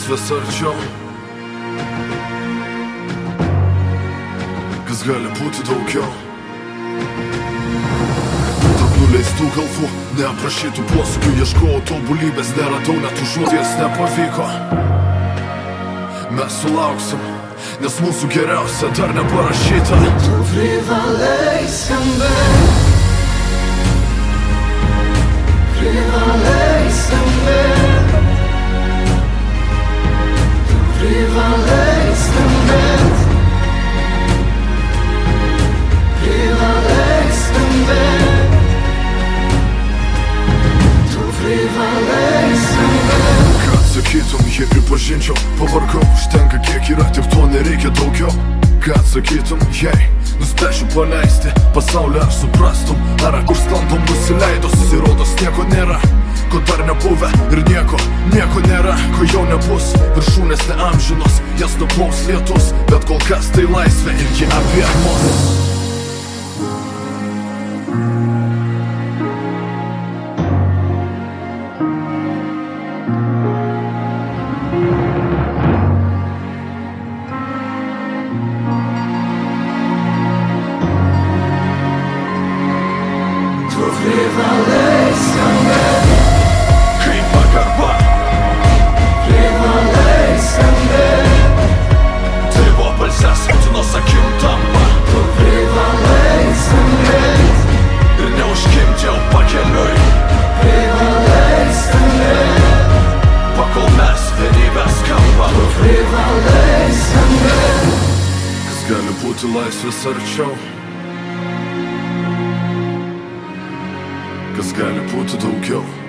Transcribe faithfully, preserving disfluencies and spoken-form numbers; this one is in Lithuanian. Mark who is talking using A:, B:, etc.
A: laisvės arčiau. Kas gali būti daugiau? Tarp nuleistų galvų, neaprašytų posūkių, ieškojau tobulybės, neradau, net užuoties nepavyko. Mes sulauksim, nes mūsų geriausia dar neparašyta.
B: Tu privalai skambėt, privalai skambėt, tu privalai skambėt, privalai skambėt, tu privalai skambėt.
A: Ką atsakytum, jei pripažinčiau, pavargau, užtenka kiek yra, tik to nereikia daugiau. Ką atsakytum, jei nuspręšiu paleisti pasaulį, ar suprastum, ar kur sklandom nusileidus, įrodos nieko nėra, ko dar nebuvę, ir nieko, nieko nėra, ko jau nebus. Viršūnės neamžinos, jas nuplaus lietus, bet kol kas tai laisvė ir ji apie mus.
B: Tu privalai skambėt,
A: Kaip pagarba,
B: privalai skambėt,
A: tėvo balsas motinos akim tampa.
B: tu privalai skambėt,
A: Ir neužkimti jau pakeliui,
B: privalai skambėt,
A: pakol mes vienybės skamba.
B: tu privalai skambėt.
A: Kas gali būti laisvės arčiau? Kas gali būti daugiau?